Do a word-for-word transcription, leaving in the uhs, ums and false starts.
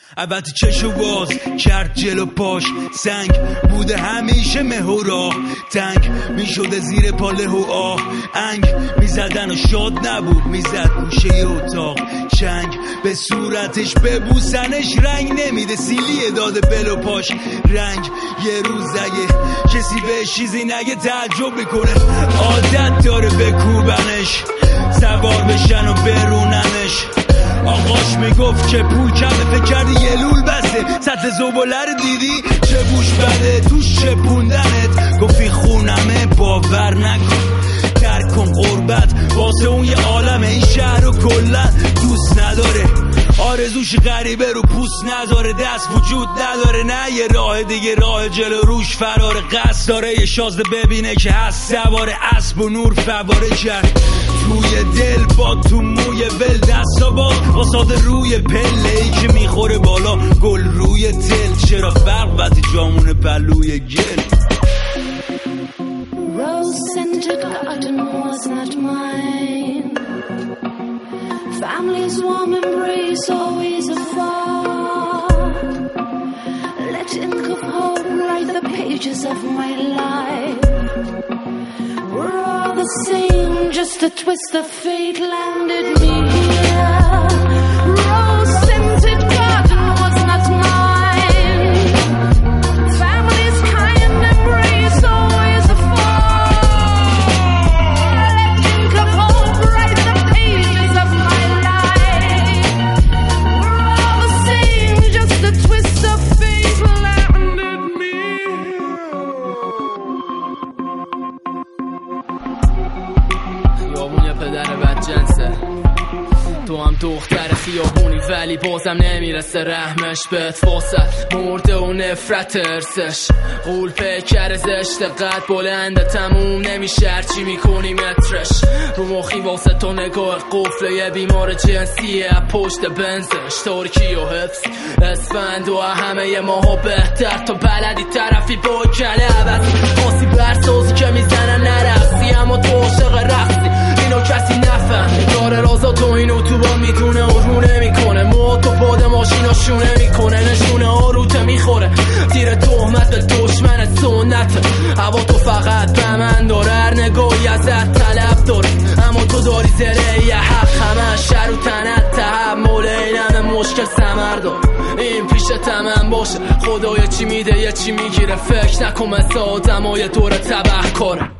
البته چشو باز کرد جلو پاش سنگ بوده همیشه مه و راه تنگ میشده زیر پاله و آه انگ میزدن و شاد نبود میزد گوشه اتاق چنگ به صورتش ببوسنش رنگ نمیده سیلیه داده بل و پاش رنگ یه روز اگه کسی به چیزی نگه تعجب میکنه عادت داره بکوبنش سوار بشن و بروننش آقاش میگفت که پول کمه فکر کردی یه لول بسته سطح زباله رو دیدی چه بوش بده توش چپوندنت گفتی خونمه باور نکن ترک کن قربت واسه اون یه عالمه این شهر رو کلن دوست نداره آرزوش غریبه رو پوست نداره دست وجود نداره نه یه راه دیگه راه جلو روش فراره قصد داره یه شازده ببینه که هست سواره اسب و نور فواره کرد توی دل با تو موی ول دستا با واساده روی پله ای که میخوره بالا گل روی دل چرا فرق وقتی جامون پلوی گل Rose-scented garden was not mine. Family's warm embrace always afar. Let ink of hope write the pages of my life. We're all the same, just a twist of fate landed me here. Rose-scented garden was not mine. Family's kind embrace always afar. Let ink of hope write the pages of my life. We're all the same, just a twist of fate landed me خیابون یه پدر بدجنسه تو هم دختر خیابونی ولی بازم نمیرسه رحمش بهت فاصل مرده و نفرت ارسش غول پیکر زشت قد بلنده تموم نمیشه هرچی میکنی مترش رو مخی واسه تو نگاه قفله یه بیمار جنسیه پشت بنزش ترکی و حفظ اسفند و همه ماها بهتر تو بلدی طرفی با کله عوض خاصی برسازی که میزنن نرقصی اما تو عاشق رقصی اینو کسی نفهم داره رازا تو اینو تو با میدونه و رو نمیکنه مو تو باد ماشینا شونه میکنه نشونه ها روته میخوره تیر تهمت به دشمن سنت هوا تو فقط به من داره هر نگاهی ازت طلب داره اما تو داری زره یه حق همه شر و تنت تحمل این همه مشکل ثمر دار این پیش تمام باشه خدای چی میده یه چی میگیره فکر نکن مثل آدم های دور تبه کاره